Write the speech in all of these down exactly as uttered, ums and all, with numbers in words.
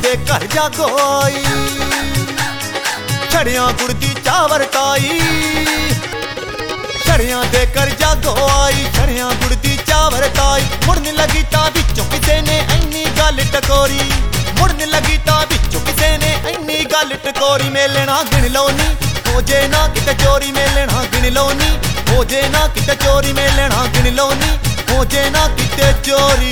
दे घर जागो आई, छड़ियां गुड़दी चावर ताई। छड़ियां दे घर जागो आई, छड़ियां गुड़दी चावर ताई। मुड़न लगी तां बिचों किसे ने इन्नी गल टकोरी, मुड़न लगी तां बिचों किसे ने इन्नी गल टकोरी। मेलना गिन लो नी हो जे ना किते चोरी, मेलना गिन लो नी हो जे ना किते चोरी, मेलना गिन लो नी हो जे ना किते चोरी।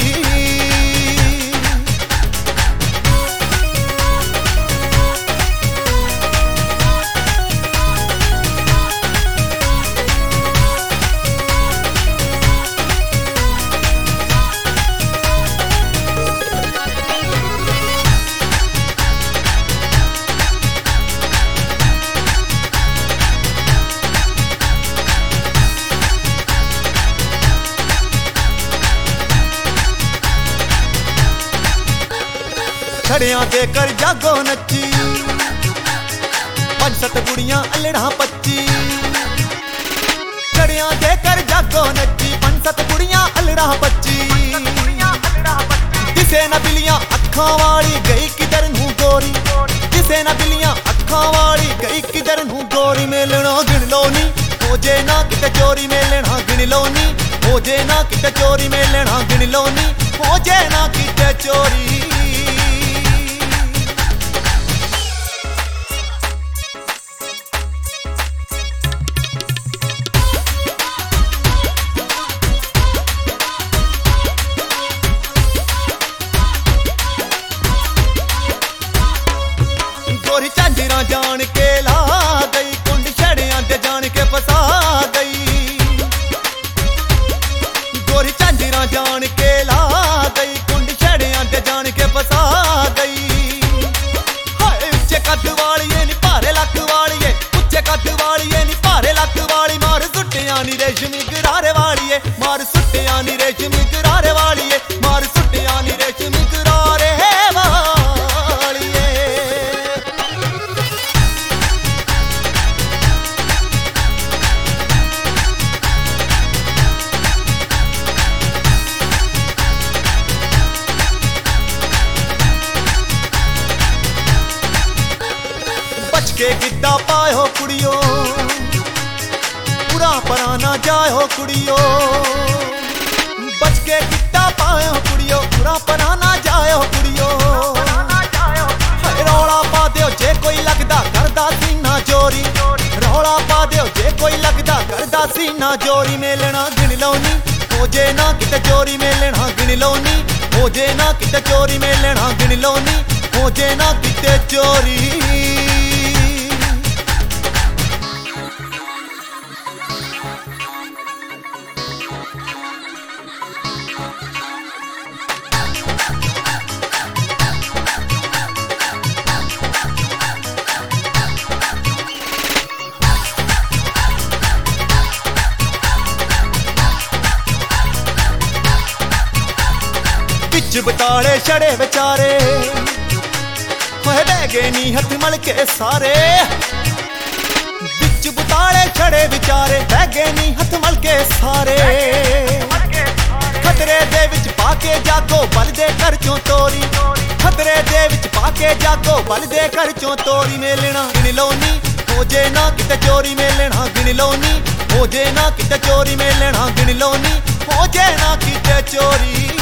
छड़ियां दे कर जागो नच्ची, पंज सत कुड़ियां अल्लड़ा पच्ची। छड़ियां दे कर जागो नच्ची, पंज सत कुड़ियां अल्लड़ा पच्ची। किसे न बिलियां अखां वाली गई किधर नूं गोरी, किसे न बिलियां अखां वाली गई किधर नूं गोरी। मेलना गिन लो नी हो जे ना किते चोरी, मेलना गिन लो नी हो जे ना किते चोरी, मेलना गिन लो नी हो जे ना किते चोरी। गोरी झांजरा जान के ला गई, कुंड छड़ियां दे जान के फसा गई। गोरी झांजरा जान के ला गई, कुंड छड़ियां दे जान के फसा गई। हाय उच्चे कद वाली नी भारे लक वाली, उच्चे कद वाली नी भारे लक वाली। मार सुट्टियां नी रेशमी गरारे वाली, मार सुट्टियां नी रेशमी गरारे वाली, मार सुट्टियां नी रेशमी गरारे वाली। के गिद्दा पायो कुड़ियो, पूरा परा ना जायो कुड़ियो। बच के गिद्दा पायो कुड़ियो, पूरा परा ना जायो कुड़ियो। रौला पा दियो जे कोई लगदा करदा सीना चोरी, रौला पा दियो जे कोई लगदा करदा सीना चोरी। मेलना गिन लो नी हो जे ना किते चोरी, मेलना गिन लो नी हो जे ना किते चोरी, मेलना गिन लो नी हो जे ना किते चोरी। बिच बताले छड़े बेचारे, बह गए नी हथ मल के सारे। बिच बताले छड़े बेचारे, बह गए नी हथ मल के सारे। खतरे दे विच पाके जागो बल दे घर चों तोरी, खतरे दे विच पाके जागो बल दे घर चों तोरी। मेलना गिन लो नी हो जे ना किते चोरी, मेलना गिन लो नी हो जे ना किते चोरी, मेलना गिन लो नी हो जे ना किते चोरी।